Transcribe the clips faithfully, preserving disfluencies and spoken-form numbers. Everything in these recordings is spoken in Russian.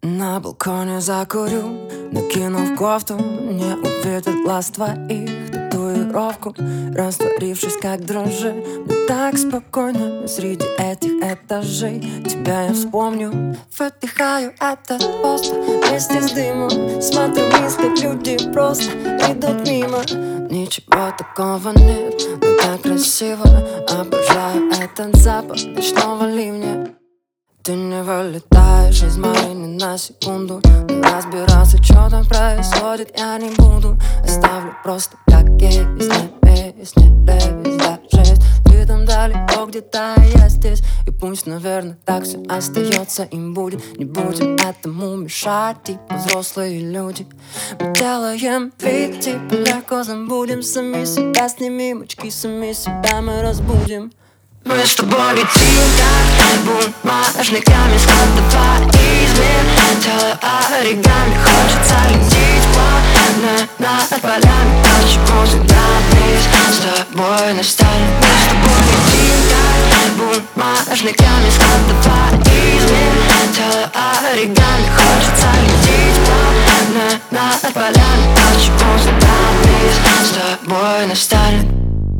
На балконе закурю, накинув кофту, не увидят глаз твоих татуировку, растворившись как дрожжи. Мне так спокойно среди этих этажей. Тебя я вспомню, выдыхаю этот воздух вместе с дымом. Смотрю вниз, как люди просто идут мимо. Ничего такого нет, но так красиво. Обожаю этот запах ночного ливня. Ты не вылетаешь из моей ни на секунду. Но разбираться, что там происходит, я не буду. Оставлю просто как есть, не весь, не весь, даже есть. Ты там далеко где-то, а я здесь. И пусть, наверное, так все остается и будет. Не будем этому мешать, типа взрослые люди. Мы делаем вид, типа легко забудем. Сами себя снимем очки, сами себя мы разбудим. Мы с тобой летим, как бумажниками, складывая измер. Тело оригами, хочется лететь плавно над полями. Почему всегда вниз с тобой настанет? Мы с тобой летим, как бумажниками, складывая измер. Тело оригами, хочется лететь плавно над полями. Почему всегда вниз с тобой настанет?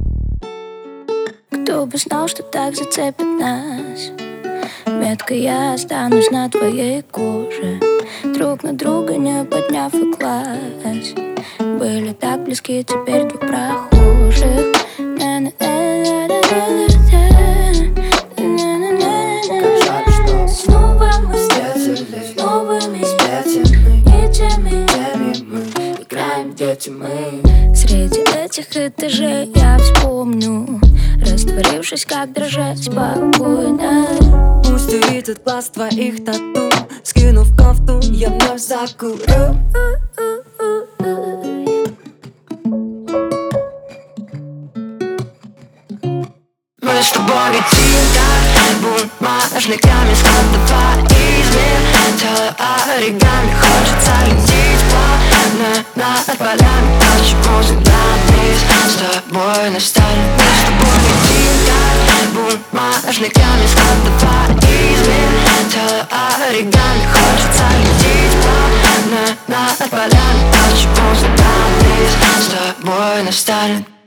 Кто бы знал, что так зацепит нас. Метко я останусь на твоей коже, друг на друга не подняв и глаз. Были так близки, теперь двух прохожих. Как жаль, что снова мы встретились, новыми светами, нитями, теми мы играем, дети мы. Среди этих этажей я вспомню, растворившись как дрожжа, спокойно. Пусть увидят глаз твоих тату, скинув кофту, я вновь закурю. Мы с тобой летим, как бумажниками, складывая измер. Тело оригами, хочется лететь плавно над полями. Почему всегда вниз с тобой настанет? Мы с тобой летим, как бумажниками, складывая измер. Тело оригами, хочется лететь плавно над полями. Почему всегда вниз с тобой настанет?